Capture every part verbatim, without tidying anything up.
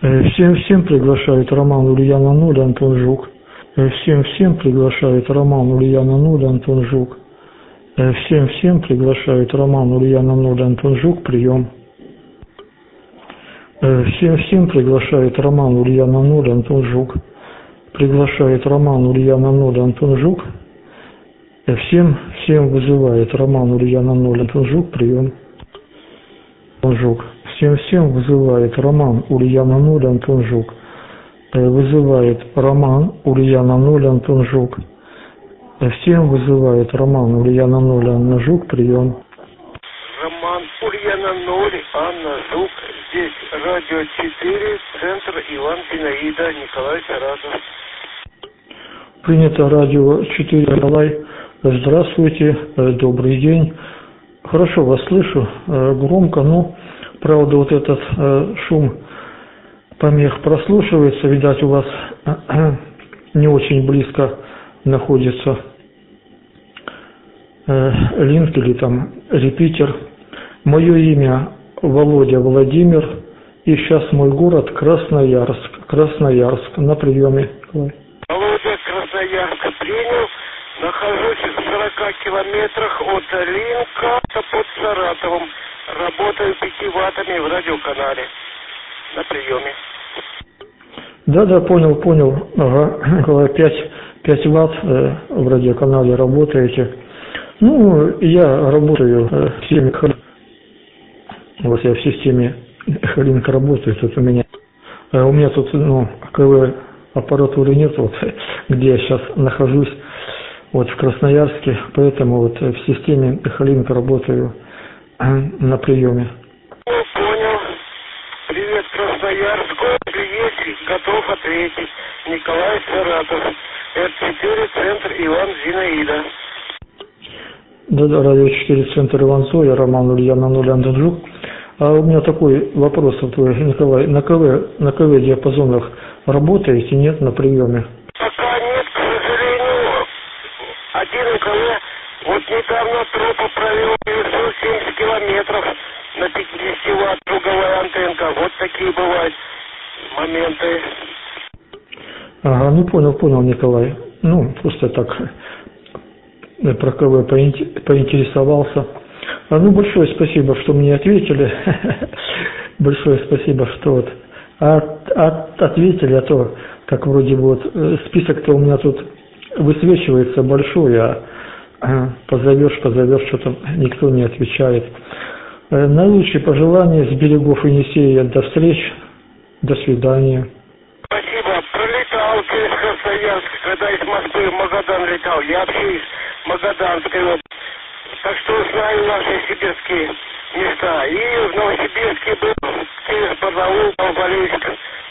Всем-всем приглашает Роман Ульяна ноль, Антон Жук. Всем-всем приглашает Роман Ульяна ноль, Антон Жук. Всем-всем приглашает Роман Ульяна ноль, Антон Жук, прием. Всем-всем приглашает Роман Ульяна ноль, Антон Жук. Приглашает Роман Ульяна ноль, Антон Жук. Всем, всем вызывает Роман Ульяна ноль, Антон Жук, прием. Антон Жук. Всем-всем вызывает Роман Ульяна ноль, Антон Жук. Вызывает Роман Ульяна ноль, Антон Жук. Всем вызывает Роман Ульяна ноль, Анна Жук, прием. Роман Ульяна ноль, Анна Жук. Здесь радио четыре, центр Иван Зинаида, Николай Саратов. Принято радио четыре, Николай. Здравствуйте, добрый день. Хорошо вас слышу, громко, но, правда, вот этот шум помех прослушивается. Видать, у вас не очень близко находится линк или там репитер. Мое имя Володя Владимир, и сейчас мой город Красноярск. Красноярск на приеме. Володя, Красноярск принял. Нахожусь в сорока километрах от Линка под Саратовом. Работаю пятью ваттами в радиоканале. На приеме. Да-да, понял, понял. Ага, пять, пять ватт э, в радиоканале работаете. Ну, я работаю э, в системе Халинка. Вот я в системе Халинка работаю. Тут у меня, э, у меня тут, ну, КВ аппаратуры нет, вот, где я сейчас нахожусь. Вот в Красноярске, поэтому вот в системе Халинка работаю на приеме. Понял. Привет, Красноярск. Если готов ответить. Николай Саратов. Р четыре, центр Иван Зинаида. Да-да, радио четыре, центр Иван Зоя, Роман Ульяна ноль, Антон Жук. А у меня такой вопрос, вот вы, Николай, на КВ, на КВ диапазонах работаете, нет, на приеме? Пока нет, к сожалению. Один КВ, вот недавно тропу провел девятьсот семьдесят километров на пятидесяти ватт круговая антенка. Вот такие бывают моменты. Ага, ну понял, понял, Николай. Ну, просто так про КВ поинтересовался. А, ну, большое спасибо, что мне ответили. Большое спасибо, что вот от, от, ответили, а то, как вроде бы вот список-то у меня тут высвечивается большой, а позовешь, позовешь, что-то никто не отвечает. Наилучшие пожелания с берегов Енисея. До встреч, до свидания. Спасибо. Пролетал через Красноярск, когда из Москвы в Магадан летал. Я вообще из Магаданской области. Так что знаю наши сибирские места. И в Новосибирске был через Барнаул, Новоболейск.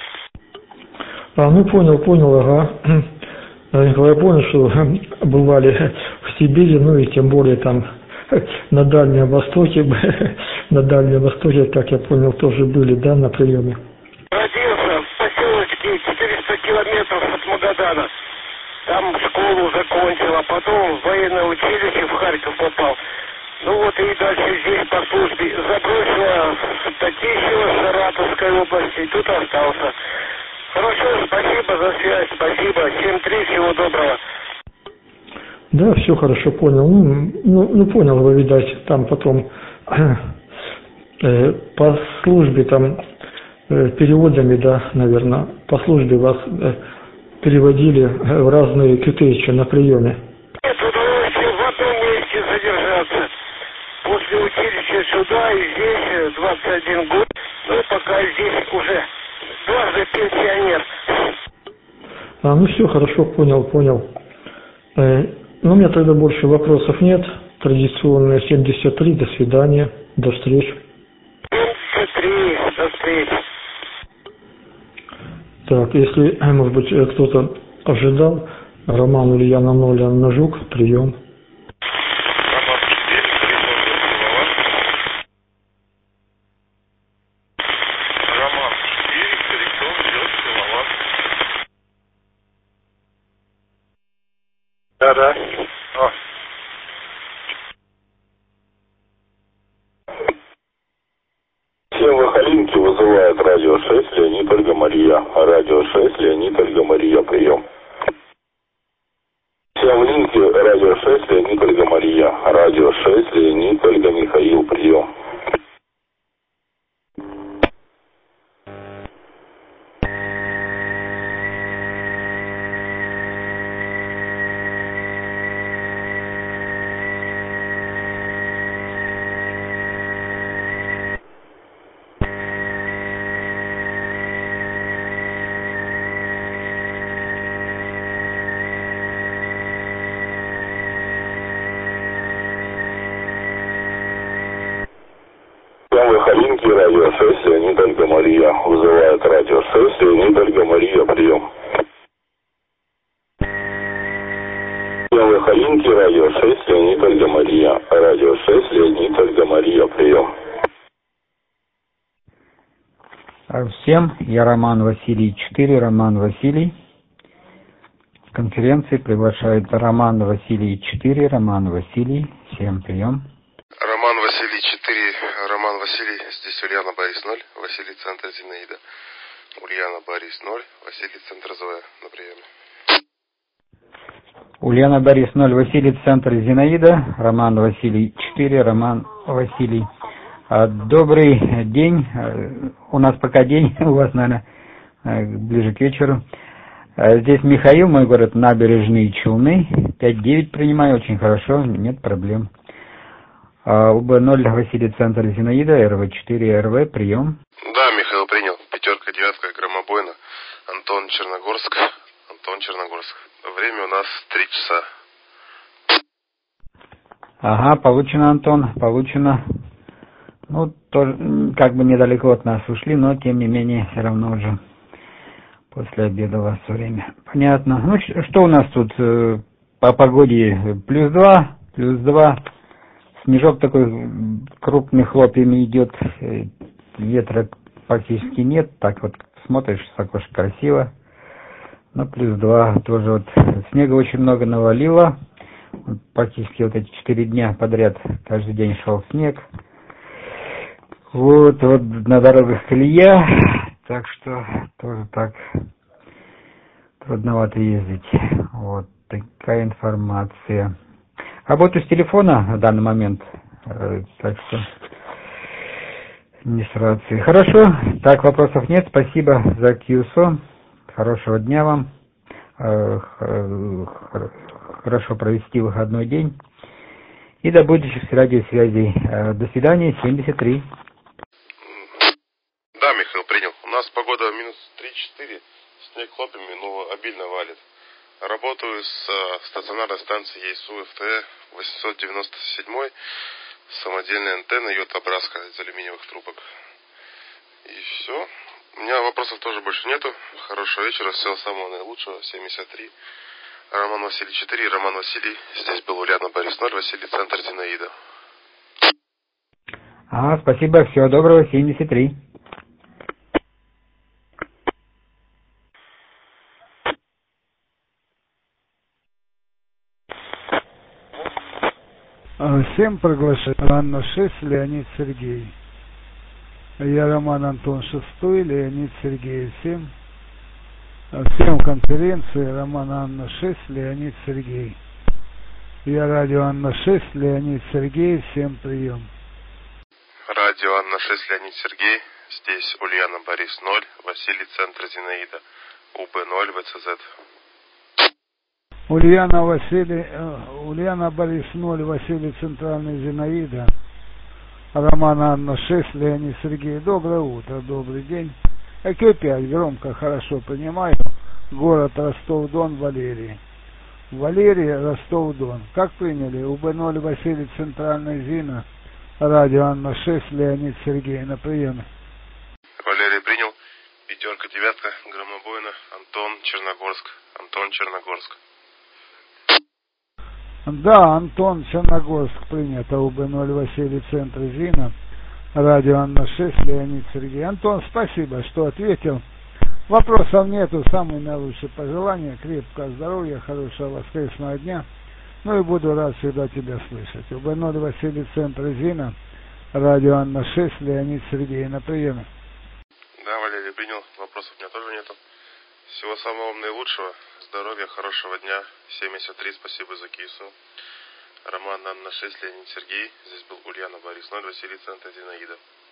А, ну понял, понял, ага. Николай, понял, что бывали в Сибири, ну и тем более там на Дальнем Востоке, на Дальнем Востоке, как я понял, тоже были, да, на приеме? Родился в поселочке четыреста километров от Магадана. Там школу закончил, а потом в военное училище в Харьков попал. Ну вот и дальше здесь по службе забросила в Татищево, Саратовской области, и тут остался. Хорошо, спасибо за связь, спасибо. семь три, всего доброго. Да, все хорошо, понял. Ну, ну, ну понял, вы, видать, там потом э, по службе там э, переводами, да, наверное, по службе вас э, переводили в разные кютейчи на приеме. Нет, удовольствие в одном месте задержаться. После училища сюда и здесь двадцать один год, ну пока здесь уже дважды пенсионер. А, ну все, хорошо, понял, понял. Э, ну, у меня тогда больше вопросов нет. Традиционные семьдесят три, до свидания, до встречи. семьдесят три, до встречи. Так, если, может быть, кто-то ожидал, Роман Ульяна ноль, Анна Жук, прием. Да-да. О. Всем в Халинке вызывает радио Радио шесть, Леонид, Ольга, Мария. Радио шесть, Леонид, Ольга, Мария, прием. Всем в линке, Радио шесть, Леонид, Ольга, Мария. Радио шесть, Леонид, Ольга, Михаил, прием. Калинки, Радио шесть, Леонид, Ольга, Мария. Вызывает Радио шесть, Леонид, Ольга, Мария, прием. Первый Калинки, Радио шесть, Леонид, Ольга, Мария. Радио шесть, Леонид, Ольга, Мария, прием. Всем, я Роман Василий четыре, Роман Василий. Конференции приглашает Роман Василий четыре, Роман Василий. Всем прием. Роман Василий четыре, Роман Василий, здесь Ульяна Борис ноль, Василий, центр Зинаида. Ульяна Борис ноль, Василий, центр Зоя, на приеме. Ульяна Борис ноль, Василий, центр Зинаида, Роман Василий четыре, Роман Василий. Добрый день, у нас пока день, у вас, наверное, ближе к вечеру. Здесь Михаил, мой город, Набережные Челны, пять девять принимаю, очень хорошо, нет проблем. УБ ноль, Василий, центр Зинаида, эр вэ четыре, эр вэ, прием. Да, Михаил принял. Пятерка, девятка, громобойно. Антон, Черногорск. Антон, Черногорск. Время у нас три часа. Ага, получено, Антон, получено. Ну, тоже, как бы недалеко от нас ушли, но, тем не менее, все равно уже после обеда у вас время. Понятно. Ну, что у нас тут по погоде? Плюс два, плюс два. Снежок такой крупный хлопьями идет, ветра практически нет, так вот смотришь с окошка красиво, но плюс два тоже вот снега очень много навалило, вот практически вот эти четыре дня подряд каждый день шел снег, вот, вот на дорогах колея, так что тоже так трудновато ездить, вот такая информация. Работаю с телефона в данный момент, так что не с рации. Хорошо, так, вопросов нет, спасибо за кьюсо, хорошего дня вам, хорошо провести выходной день и до будущих радиосвязей. До свидания, семьдесят три. Да, Михаил принял. У нас погода минус три-четыре, снег хлопьями, но обильно валит. Работаю с э, стационарной станции ЕСУ эф тэ восемьсот девяносто семь, самодельная антенна Йота Браска из алюминиевых трубок. И все. У меня вопросов тоже больше нету. Хорошего вечера, всего самого наилучшего. семьдесят три. Роман Василий четыре, Роман Василий. Здесь был Ульяна Борис ноль, Василий, центр Зинаида. А, спасибо, всего доброго, семьдесят три. Всем приглашаю. Анна шесть, Леонид, Сергей. Я Роман Антон шестой, Леонид, Сергей семь. Всем конференции Роман Анна шесть, Леонид, Сергей. Я радио Анна шесть, Леонид, Сергей, всем прием. Радио Анна шесть, Леонид, Сергей. Здесь Ульяна Борис ноль, Василий, центр Зинаида. УБ ноль, вэ цэ зет. Ульяна Василий, Ульяна Борис ноль, Василий, центральный Зинаида. Роман Анна шесть, Леонид, Сергей. Доброе утро, добрый день. ЭК пять, громко, хорошо понимаю. Город Ростов-Дон, Валерий. Валерий, Ростов-Дон. Как приняли? УБ ноль, Василий, центральный Зина. Радио Анна шесть, Леонид, Сергей. На приеме. Валерий принял. Пятерка, девятка, громобойно. Антон, Черногорск. Антон, Черногорск. Да, Антон, Черногорск принято. УБ ноль, Василий, центр Зина. Радио Анна шесть, Леонид, Сергей. Антон, спасибо, что ответил. Вопросов нету. Самые наилучшие пожелания. Крепкого здоровья, хорошего воскресного дня. Ну и буду рад всегда тебя слышать. УБ ноль, Василий, центр Зина. Радио Анна шесть, Леонид, Сергей. На приеме. Да, Валерий принял. Вопросов у меня тоже нету. Всего самого наилучшего. Здоровья, хорошего дня. семьдесят три, спасибо за кису. Роман, Анна, шесть, Леонид, Сергей. Здесь был Ульяна, Борис, ноль, Василий, Центр, Зинаида.